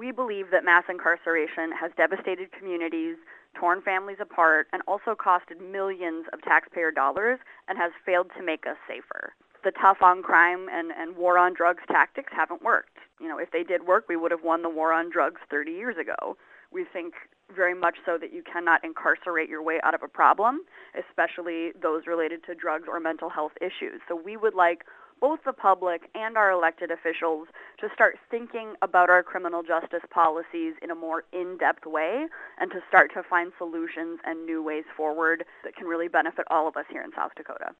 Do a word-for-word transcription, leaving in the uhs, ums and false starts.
We believe that mass incarceration has devastated communities, torn families apart, and also costed millions of taxpayer dollars and has failed to make us safer. The tough on crime and, and war on drugs tactics haven't worked. You know, if they did work, we would have won the war on drugs thirty years ago. We think very much so that you cannot incarcerate your way out of a problem, especially those related to drugs or mental health issues. So we would like both the public and our elected officials to start thinking about our criminal justice policies in a more in-depth way and to start to find solutions and new ways forward that can really benefit all of us here in South Dakota.